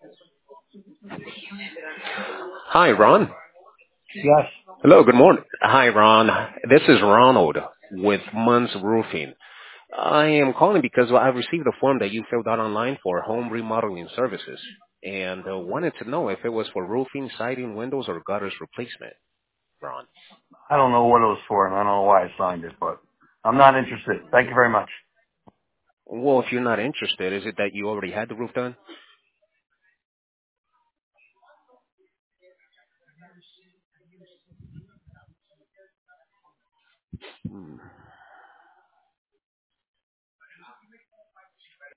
Hi, Ron. Yes. Hello, good morning. Hi, Ron. This is Ronald with Munns Roofing. I am calling because I received a form that you filled out online for home remodeling services and wanted to know if it was for roofing, siding, windows, or gutters replacement, Ron. I don't know what it was for, and I don't know why I signed it, but I'm not interested. Thank you very much. Well, if you're not interested, is it that you already had the roof done? Hmm.